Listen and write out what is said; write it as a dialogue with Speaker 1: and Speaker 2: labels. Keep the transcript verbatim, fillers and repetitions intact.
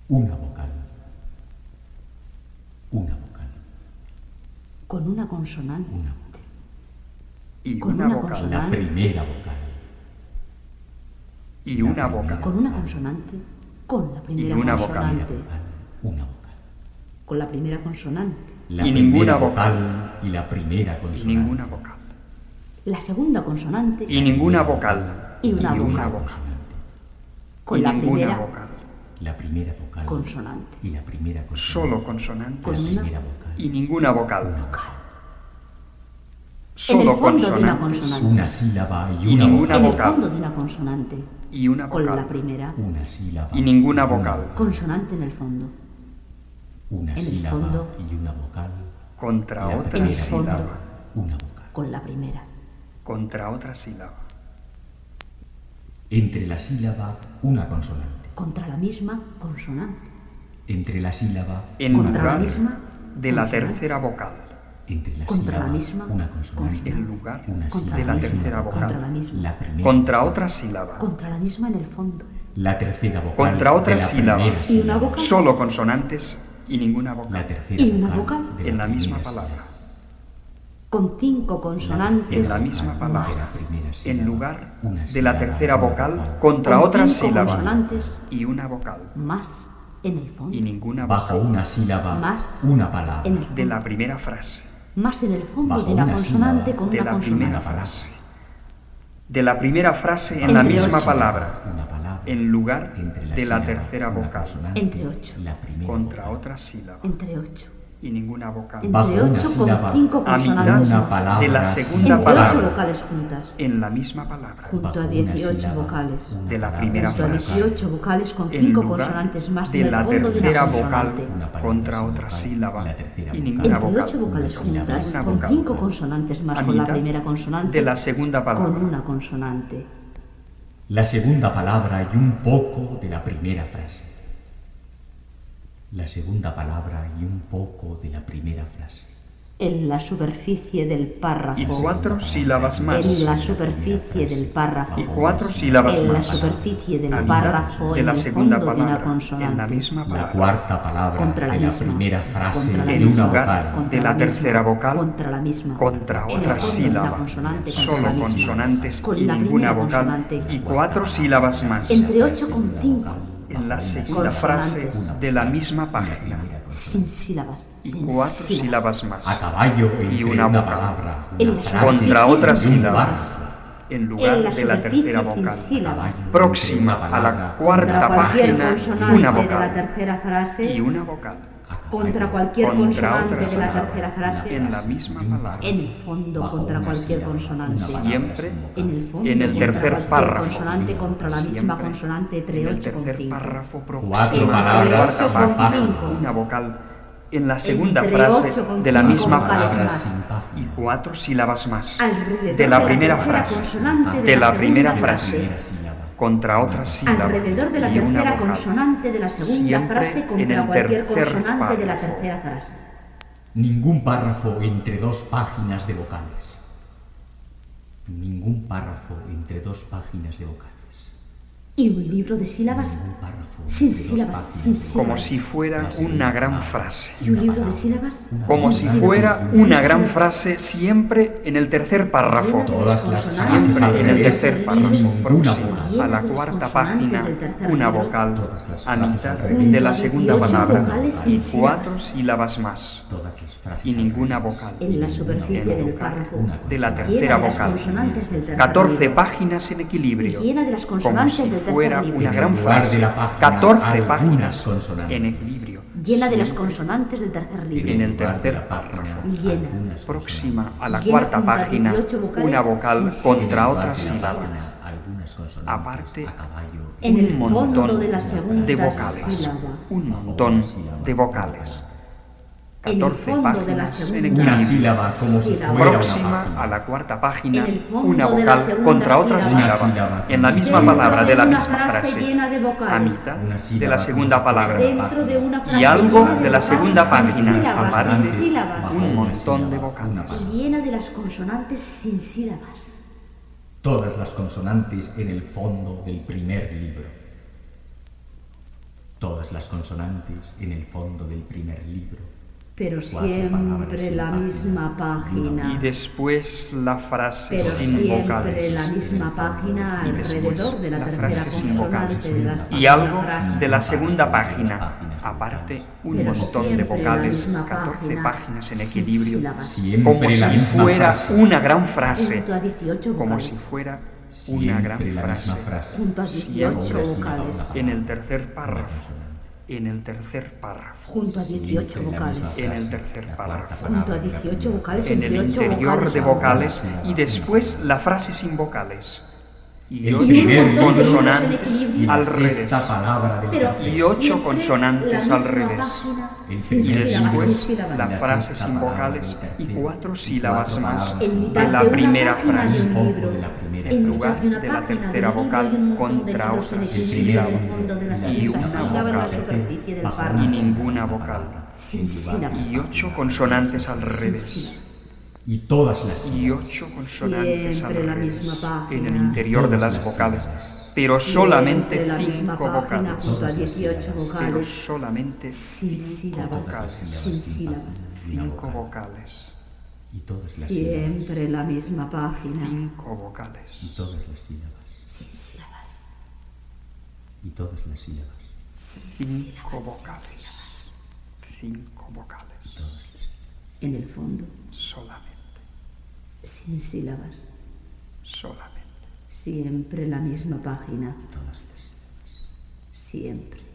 Speaker 1: Una vocal. Una vocal.
Speaker 2: Con una consonante.
Speaker 1: Una vocal.
Speaker 3: Y
Speaker 2: Con
Speaker 3: una
Speaker 2: una
Speaker 3: vocal.
Speaker 2: consonante.
Speaker 1: La primera vocal.
Speaker 3: Y una vocal.
Speaker 2: Con una consonante. Con la primera
Speaker 3: Y una vocal.
Speaker 2: consonante.
Speaker 1: Una vocal.
Speaker 2: Con la primera consonante.
Speaker 1: La
Speaker 3: Y
Speaker 1: primera
Speaker 3: ninguna
Speaker 1: vocal y la primera
Speaker 3: Y
Speaker 1: consonante.
Speaker 3: ninguna vocal.
Speaker 2: La segunda consonante.
Speaker 3: Y ninguna vocal.
Speaker 2: Y una vocal.
Speaker 3: vocal.
Speaker 2: Con
Speaker 3: Y
Speaker 2: la
Speaker 3: ninguna
Speaker 2: primera
Speaker 3: vocal.
Speaker 1: La primera vocal
Speaker 2: consonante.
Speaker 1: y la primera consonante.
Speaker 3: Solo consonantes.
Speaker 2: Con
Speaker 1: La
Speaker 2: una
Speaker 1: primera vocal.
Speaker 3: Y ninguna vocal.
Speaker 2: vocal.
Speaker 3: Solo
Speaker 2: en el fondo de una
Speaker 3: consonantes.
Speaker 2: consonante.
Speaker 1: Una sílaba y
Speaker 3: Y
Speaker 1: una
Speaker 3: ninguna
Speaker 2: En
Speaker 1: vocal.
Speaker 2: el
Speaker 3: vocal.
Speaker 2: fondo de una consonante.
Speaker 3: Y una
Speaker 2: Con la
Speaker 3: vocal.
Speaker 2: primera
Speaker 1: Una sílaba
Speaker 3: Y ninguna vocal.
Speaker 2: consonante en el fondo.
Speaker 1: Una
Speaker 2: en el
Speaker 1: sílaba
Speaker 2: fondo.
Speaker 1: y una vocal.
Speaker 3: Contra
Speaker 1: La
Speaker 3: otra
Speaker 1: primera
Speaker 2: fondo.
Speaker 3: sílaba.
Speaker 1: Una vocal.
Speaker 2: Con la primera.
Speaker 3: Contra otra sílaba.
Speaker 1: Entre la sílaba, una consonante.
Speaker 2: Contra la misma consonante.
Speaker 1: Entre la sílaba,
Speaker 3: En
Speaker 1: una
Speaker 2: Contra la
Speaker 3: lugar
Speaker 1: consonante.
Speaker 2: misma
Speaker 3: de la
Speaker 2: consonante.
Speaker 3: tercera vocal.
Speaker 1: Entre la
Speaker 2: Contra la
Speaker 1: sílaba,
Speaker 2: misma
Speaker 1: una consonante.
Speaker 3: En lugar
Speaker 1: Una
Speaker 2: Contra
Speaker 3: de
Speaker 1: sílaba
Speaker 3: la
Speaker 2: la misma.
Speaker 3: tercera vocal.
Speaker 2: Contra la misma.
Speaker 1: La primera.
Speaker 3: Contra otra sílaba.
Speaker 2: Contra la misma en el fondo.
Speaker 1: La tercera vocal.
Speaker 3: Contra otra
Speaker 1: de la
Speaker 3: sílaba.
Speaker 1: primera
Speaker 2: Y una vocal.
Speaker 3: Solo consonantes y ninguna
Speaker 1: La
Speaker 3: vocal.
Speaker 1: tercera
Speaker 2: Y una
Speaker 1: vocal.
Speaker 2: vocal.
Speaker 1: de
Speaker 3: En la
Speaker 1: primera
Speaker 3: misma
Speaker 1: sílaba.
Speaker 3: palabra.
Speaker 2: Con cinco consonantes.
Speaker 3: En la misma palabra.
Speaker 2: más.
Speaker 3: En lugar
Speaker 1: Una
Speaker 3: de
Speaker 1: sílaba,
Speaker 3: la tercera
Speaker 1: una
Speaker 3: vocal. Contra
Speaker 2: Con
Speaker 3: otra
Speaker 2: cinco
Speaker 3: sílaba.
Speaker 2: consonantes.
Speaker 3: Y una vocal.
Speaker 2: Más en el fondo.
Speaker 3: Y ninguna
Speaker 1: Bajo
Speaker 3: vocal.
Speaker 1: una sílaba,
Speaker 2: Más
Speaker 1: una palabra.
Speaker 2: en el fondo.
Speaker 3: De la primera frase.
Speaker 2: Más en el fondo
Speaker 1: Bajo
Speaker 2: de una
Speaker 1: una
Speaker 2: consonante
Speaker 1: sílaba.
Speaker 2: con
Speaker 3: De
Speaker 2: una
Speaker 3: la primera
Speaker 2: consonante.
Speaker 3: frase. De la primera frase en
Speaker 2: Entre
Speaker 3: la misma
Speaker 2: ocho.
Speaker 3: palabra.
Speaker 1: Una palabra.
Speaker 3: En lugar
Speaker 1: Entre
Speaker 3: de la
Speaker 1: sílaba,
Speaker 3: tercera
Speaker 1: una
Speaker 3: vocal.
Speaker 1: consonante,
Speaker 2: Entre ocho.
Speaker 1: La primera
Speaker 3: Contra
Speaker 1: vocal.
Speaker 3: otra sílaba.
Speaker 2: Entre ocho.
Speaker 3: Y ninguna vocal.
Speaker 1: Bajo
Speaker 2: Entre
Speaker 1: una
Speaker 2: ocho
Speaker 1: sílaba,
Speaker 2: con cinco
Speaker 3: a mitad
Speaker 2: consonantes.
Speaker 1: una
Speaker 2: más.
Speaker 1: palabra.
Speaker 3: de la
Speaker 1: sílaba.
Speaker 3: segunda
Speaker 2: Entre
Speaker 3: palabra.
Speaker 2: ocho vocales juntas.
Speaker 3: En la misma palabra.
Speaker 2: Junto
Speaker 1: Bajo
Speaker 2: a
Speaker 1: una
Speaker 2: dieciocho
Speaker 1: sílaba,
Speaker 2: vocales.
Speaker 1: una
Speaker 3: De la
Speaker 1: palabra.
Speaker 3: primera
Speaker 2: Junto a
Speaker 3: frase.
Speaker 2: dieciocho vocales con
Speaker 3: En
Speaker 2: cinco
Speaker 3: lugar
Speaker 2: consonantes más
Speaker 3: de
Speaker 2: en el
Speaker 3: la
Speaker 2: fondo de una
Speaker 3: tercera vocal.
Speaker 2: consonante.
Speaker 1: Una palabra
Speaker 3: Contra
Speaker 1: sin
Speaker 3: otra
Speaker 1: vocal,
Speaker 3: sílaba.
Speaker 1: la tercera
Speaker 3: Y
Speaker 1: vocal.
Speaker 3: ninguna
Speaker 2: Entre
Speaker 3: vocal.
Speaker 2: ocho vocales
Speaker 1: Una sílaba,
Speaker 2: juntas
Speaker 3: una
Speaker 2: con
Speaker 3: vocal.
Speaker 2: cinco consonantes más
Speaker 3: A
Speaker 2: con la
Speaker 3: mitad
Speaker 2: primera consonante.
Speaker 3: de la segunda palabra.
Speaker 2: Con una consonante.
Speaker 1: La segunda palabra y un poco de la primera frase. La segunda palabra y un poco de la primera frase.
Speaker 2: En la superficie del párrafo.
Speaker 3: Y cuatro sílabas más.
Speaker 2: En la superficie del párrafo.
Speaker 3: Y cuatro sílabas
Speaker 2: En la
Speaker 3: más.
Speaker 2: superficie del
Speaker 3: A mitad
Speaker 2: párrafo.
Speaker 3: de
Speaker 2: en
Speaker 3: la
Speaker 2: el
Speaker 3: segunda
Speaker 2: fondo de una
Speaker 3: palabra.
Speaker 2: consonante.
Speaker 3: En la misma
Speaker 1: La
Speaker 3: palabra.
Speaker 1: cuarta palabra
Speaker 2: Contra la
Speaker 1: de la
Speaker 2: misma.
Speaker 1: primera frase
Speaker 2: Contra la
Speaker 1: de
Speaker 3: En
Speaker 2: misma.
Speaker 1: una
Speaker 3: lugar
Speaker 1: vocal.
Speaker 2: Contra
Speaker 3: de la
Speaker 2: misma.
Speaker 3: tercera vocal.
Speaker 2: Contra la misma.
Speaker 3: Contra
Speaker 2: En el
Speaker 3: otra
Speaker 2: fondo de una
Speaker 3: sílaba.
Speaker 2: consonante contra
Speaker 3: Solo
Speaker 2: la misma.
Speaker 3: consonantes
Speaker 2: Con
Speaker 3: y
Speaker 2: la
Speaker 3: ninguna
Speaker 2: primera
Speaker 3: vocal.
Speaker 2: consonante.
Speaker 3: Y cuatro sílabas más.
Speaker 2: Entre ocho con cinco.
Speaker 3: En la segunda frase
Speaker 2: Consonantes.
Speaker 3: de la misma página.
Speaker 2: Sin sílabas.
Speaker 3: Y
Speaker 2: sin
Speaker 3: cuatro sílabas
Speaker 1: A
Speaker 3: más.
Speaker 1: caballo entre
Speaker 3: Y una
Speaker 1: una,
Speaker 3: vocal.
Speaker 1: palabra,
Speaker 2: En
Speaker 1: una
Speaker 2: la
Speaker 1: frase
Speaker 3: Contra otra
Speaker 1: y un
Speaker 3: sílaba.
Speaker 1: párrafo.
Speaker 3: En lugar
Speaker 2: En la
Speaker 3: de la
Speaker 2: superficie
Speaker 3: tercera
Speaker 2: sin
Speaker 3: vocal.
Speaker 2: sílabas.
Speaker 3: Próxima a la
Speaker 2: Contra
Speaker 3: cuarta
Speaker 2: cualquier
Speaker 3: página.
Speaker 2: consonante
Speaker 3: Una
Speaker 2: de la
Speaker 3: vocal.
Speaker 2: tercera frase.
Speaker 3: Y una vocal.
Speaker 1: A caballo.
Speaker 2: Contra cualquier
Speaker 3: Contra
Speaker 2: consonante
Speaker 3: otra
Speaker 2: de la
Speaker 3: sílaba.
Speaker 2: tercera frase.
Speaker 3: En la misma palabra.
Speaker 2: En el fondo
Speaker 1: Bajo
Speaker 2: contra
Speaker 1: una
Speaker 2: cualquier
Speaker 1: sílaba,
Speaker 2: consonante.
Speaker 1: una palabra
Speaker 3: Siempre
Speaker 1: sin vocal.
Speaker 2: En el fondo
Speaker 3: En el
Speaker 2: contra
Speaker 3: tercer
Speaker 2: cualquier
Speaker 3: párrafo.
Speaker 2: consonante contra la misma
Speaker 3: Siempre
Speaker 2: consonante entre
Speaker 3: En el
Speaker 2: ocho con
Speaker 3: tercer
Speaker 2: cinco.
Speaker 3: párrafo
Speaker 1: Cuatro
Speaker 3: próxima a la
Speaker 1: palabras
Speaker 3: cuarta
Speaker 2: con
Speaker 3: página.
Speaker 2: cinco.
Speaker 3: Una vocal. En la segunda
Speaker 2: Entre
Speaker 3: frase
Speaker 2: ocho con
Speaker 3: de la
Speaker 2: cinco
Speaker 3: misma
Speaker 2: vocales
Speaker 3: palabra.
Speaker 2: más.
Speaker 3: Y cuatro sílabas más.
Speaker 2: Alrededor
Speaker 3: De la primera
Speaker 2: tercera
Speaker 3: frase.
Speaker 2: consonante
Speaker 3: De la
Speaker 2: segunda
Speaker 3: primera
Speaker 2: frase.
Speaker 3: frase.
Speaker 1: Primera sílaba.
Speaker 3: Contra otra sílaba.
Speaker 2: Alrededor de la
Speaker 3: y una
Speaker 2: tercera
Speaker 3: vocal.
Speaker 2: consonante de la segunda
Speaker 3: Siempre
Speaker 2: frase
Speaker 3: en
Speaker 2: contra
Speaker 3: el
Speaker 2: cualquier
Speaker 3: tercer
Speaker 2: consonante de la
Speaker 3: párrafo.
Speaker 2: tercera frase.
Speaker 1: Ningún párrafo entre dos páginas de vocales. Ningún párrafo entre dos páginas de vocales.
Speaker 2: Y un libro de sílabas
Speaker 1: Ningún párrafo
Speaker 2: sin
Speaker 1: entre dos
Speaker 2: sílabas,
Speaker 1: páginas
Speaker 2: sin
Speaker 1: de
Speaker 2: sílabas.
Speaker 3: Como si fuera una gran frase.
Speaker 2: Y un libro de sílabas
Speaker 3: Como
Speaker 2: sin
Speaker 3: si
Speaker 2: sílabas,
Speaker 3: fuera
Speaker 2: sin
Speaker 3: una gran
Speaker 2: sílabas.
Speaker 3: frase siempre en el tercer párrafo.
Speaker 1: Todas las
Speaker 2: Consonantes
Speaker 1: frases al
Speaker 3: Siempre en el
Speaker 1: revés,
Speaker 3: tercer
Speaker 1: y
Speaker 3: párrafo
Speaker 1: ninguna
Speaker 3: próximo
Speaker 1: vocal.
Speaker 3: a la
Speaker 2: Las
Speaker 3: cuarta
Speaker 2: consonantes
Speaker 3: página,
Speaker 2: del tercer
Speaker 3: una
Speaker 2: libro.
Speaker 3: vocal
Speaker 1: Todas las
Speaker 3: a
Speaker 1: frases
Speaker 3: mitad
Speaker 1: al revés.
Speaker 3: de la segunda
Speaker 2: dieciocho
Speaker 3: palabra
Speaker 2: vocales sin
Speaker 3: y cuatro
Speaker 2: sílabas.
Speaker 3: sílabas más
Speaker 1: Todas las frases
Speaker 3: y
Speaker 1: al
Speaker 3: ninguna
Speaker 1: revés.
Speaker 3: vocal.
Speaker 2: En la superficie
Speaker 3: En
Speaker 2: del
Speaker 3: lugar
Speaker 2: párrafo.
Speaker 3: de la
Speaker 2: Llena
Speaker 3: tercera
Speaker 2: de las
Speaker 3: vocal.
Speaker 2: consonantes del tercer
Speaker 3: catorce
Speaker 2: libro.
Speaker 3: páginas en equilibrio.
Speaker 2: Llena de las
Speaker 3: Como
Speaker 2: consonantes
Speaker 3: si
Speaker 2: del tercer
Speaker 3: fuera
Speaker 2: libro.
Speaker 3: una
Speaker 1: En
Speaker 3: gran
Speaker 1: lugar de
Speaker 3: frase.
Speaker 1: la página,
Speaker 3: catorce
Speaker 1: algunas
Speaker 3: páginas
Speaker 1: consonantes.
Speaker 3: en equilibrio.
Speaker 2: Llena de las
Speaker 3: Siempre
Speaker 2: consonantes del tercer libro.
Speaker 3: en el
Speaker 1: lugar de
Speaker 3: tercer
Speaker 1: la página,
Speaker 3: párrafo.
Speaker 2: Llena.
Speaker 1: algunas
Speaker 3: Próxima a la
Speaker 2: Llena
Speaker 3: cuarta
Speaker 2: junto a
Speaker 3: página,
Speaker 2: dieciocho vocales
Speaker 3: una vocal
Speaker 2: sin
Speaker 3: contra
Speaker 2: sílabas.
Speaker 3: otra
Speaker 2: Sin
Speaker 3: sílaba.
Speaker 2: sílabas.
Speaker 1: Algunas consonantes
Speaker 3: Aparte,
Speaker 1: a caballo.
Speaker 2: En el
Speaker 3: un
Speaker 2: fondo
Speaker 3: montón
Speaker 2: de la segunda
Speaker 3: de vocales.
Speaker 2: sílaba.
Speaker 3: Un montón de vocales.
Speaker 2: En el
Speaker 3: catorce
Speaker 2: fondo de la
Speaker 3: páginas en
Speaker 2: segunda
Speaker 1: Una
Speaker 3: equilibrio.
Speaker 1: sílaba como si
Speaker 2: sílaba.
Speaker 1: fuera
Speaker 3: Próxima
Speaker 1: una página.
Speaker 3: a la cuarta página,
Speaker 2: En el fondo
Speaker 3: una
Speaker 2: de la
Speaker 3: vocal
Speaker 2: segunda
Speaker 3: contra otra
Speaker 2: sílaba.
Speaker 3: sílaba.
Speaker 1: Una sílaba.
Speaker 3: En la misma
Speaker 2: Dentro
Speaker 3: palabra
Speaker 2: de
Speaker 3: de la
Speaker 2: una
Speaker 3: misma
Speaker 2: frase
Speaker 3: frase.
Speaker 2: llena de vocales.
Speaker 3: A mitad
Speaker 1: Una
Speaker 3: de
Speaker 1: sílaba
Speaker 3: la
Speaker 1: como
Speaker 3: segunda
Speaker 1: si fuera
Speaker 3: palabra.
Speaker 2: Dentro de una frase
Speaker 3: Y algo
Speaker 2: llena
Speaker 3: de la
Speaker 2: vocales
Speaker 3: segunda
Speaker 2: sin
Speaker 3: página.
Speaker 2: sílabas,
Speaker 3: Aparte,
Speaker 2: sin sílabas.
Speaker 3: un montón de vocales.
Speaker 2: Llena de las consonantes sin sílabas.
Speaker 1: Todas las consonantes en el fondo del primer libro. todas las consonantes en el fondo del primer libro.
Speaker 2: Pero
Speaker 1: Cuatro
Speaker 2: siempre
Speaker 1: palabras en
Speaker 2: la
Speaker 1: página
Speaker 2: misma
Speaker 1: y
Speaker 2: página.
Speaker 3: Y después la frase
Speaker 2: Pero
Speaker 3: sin
Speaker 2: siempre
Speaker 3: vocales.
Speaker 2: la misma página
Speaker 3: Y después
Speaker 2: alrededor de la
Speaker 3: la
Speaker 2: tercera
Speaker 3: frase sin vocales.
Speaker 2: consonante de la segunda
Speaker 3: Y algo
Speaker 2: frase.
Speaker 3: de la segunda página. Aparte, un
Speaker 2: Pero
Speaker 3: montón de
Speaker 2: siempre la
Speaker 3: vocales,
Speaker 2: misma
Speaker 3: catorce
Speaker 2: página,
Speaker 3: páginas en
Speaker 2: sin
Speaker 3: equilibrio.
Speaker 2: sílabas.
Speaker 1: Siempre
Speaker 3: Como si
Speaker 1: la misma
Speaker 3: fuera
Speaker 1: frase.
Speaker 3: una gran frase.
Speaker 2: Junto a dieciocho
Speaker 3: Como
Speaker 2: vocales.
Speaker 3: si fuera una
Speaker 1: Siempre
Speaker 3: gran
Speaker 1: la misma
Speaker 3: frase.
Speaker 1: frase.
Speaker 2: Junto a dieciocho
Speaker 3: Siempre
Speaker 2: vocales.
Speaker 3: en el tercer
Speaker 1: Una
Speaker 3: párrafo.
Speaker 1: consonante.
Speaker 3: En el tercer párrafo.
Speaker 2: Junto a dieciocho
Speaker 1: Siempre la misma
Speaker 2: vocales.
Speaker 3: En el
Speaker 1: frase.
Speaker 3: tercer
Speaker 1: La
Speaker 3: párrafo.
Speaker 1: cuarta
Speaker 2: Junto a
Speaker 1: palabra de la
Speaker 2: dieciocho
Speaker 1: primera
Speaker 2: vocales.
Speaker 1: frase.
Speaker 3: En el
Speaker 2: entre ocho
Speaker 3: interior
Speaker 2: vocales
Speaker 3: de
Speaker 2: agudas.
Speaker 3: vocales y después la frase sin vocales. Y
Speaker 1: El
Speaker 3: ocho
Speaker 1: primer libro
Speaker 3: consonantes
Speaker 1: y la
Speaker 3: al revés.
Speaker 1: sexta palabra del
Speaker 2: Pero
Speaker 1: alfabeto.
Speaker 3: Y ocho
Speaker 2: siempre
Speaker 3: consonantes
Speaker 2: la
Speaker 3: al
Speaker 2: misma
Speaker 3: revés.
Speaker 2: página,
Speaker 1: El
Speaker 2: sin
Speaker 3: Y
Speaker 1: primer
Speaker 2: sílabas, sin
Speaker 3: después
Speaker 2: sílabas.
Speaker 3: la
Speaker 1: la
Speaker 3: frase
Speaker 1: sexta
Speaker 3: sin
Speaker 1: palabra
Speaker 3: vocales
Speaker 1: del
Speaker 3: y
Speaker 1: tercero,
Speaker 3: cuatro
Speaker 1: y
Speaker 3: sílabas
Speaker 1: cuatro
Speaker 3: más
Speaker 1: palabras
Speaker 2: En
Speaker 1: sin
Speaker 2: mitad
Speaker 3: de la
Speaker 2: una
Speaker 3: primera
Speaker 2: página de
Speaker 3: frase.
Speaker 2: un
Speaker 1: Poco
Speaker 2: libro,
Speaker 1: de la primera
Speaker 2: en
Speaker 1: frase.
Speaker 2: mitad de una
Speaker 3: De la
Speaker 2: página
Speaker 3: tercera
Speaker 2: de un libro
Speaker 3: vocal
Speaker 2: hay un montón de
Speaker 3: contra
Speaker 2: libros en
Speaker 3: otras.
Speaker 2: equilibrio en el
Speaker 1: Sí,
Speaker 2: fondo de la
Speaker 3: y
Speaker 2: sexta
Speaker 3: una
Speaker 2: sílaba en la
Speaker 3: vocal.
Speaker 2: superficie del
Speaker 1: Bajo
Speaker 2: párrafo.
Speaker 3: Y ninguna vocal.
Speaker 2: Sin sílabas.
Speaker 3: Y ocho consonantes al
Speaker 2: Sin
Speaker 3: revés.
Speaker 2: sílabas.
Speaker 1: Y todas las
Speaker 3: Y
Speaker 1: sílabas.
Speaker 3: ocho consonantes al
Speaker 2: Siempre la
Speaker 3: revés.
Speaker 2: misma página.
Speaker 3: En el interior de las
Speaker 1: Todas las
Speaker 3: vocales.
Speaker 1: sílabas.
Speaker 3: Pero solamente
Speaker 2: Siempre la misma
Speaker 3: cinco
Speaker 2: página
Speaker 3: vocales.
Speaker 2: junto a dieciocho
Speaker 3: Pero
Speaker 2: vocales.
Speaker 3: solamente
Speaker 2: Sin
Speaker 3: cinco
Speaker 2: sílabas.
Speaker 3: vocales.
Speaker 2: Sin sílabas.
Speaker 3: Cinco vocales.
Speaker 1: Y todas las sílabas.
Speaker 2: Siempre la misma página.
Speaker 3: Cinco vocales.
Speaker 1: Y todas las sílabas.
Speaker 2: Sin sílabas.
Speaker 1: Y todas las sílabas.
Speaker 3: Cinco vocales. Cinco vocales.
Speaker 2: En el fondo.
Speaker 3: Solamente.
Speaker 2: Sin sílabas.
Speaker 3: Solamente.
Speaker 2: Siempre la misma página.
Speaker 1: Todas las sílabas.
Speaker 2: Siempre.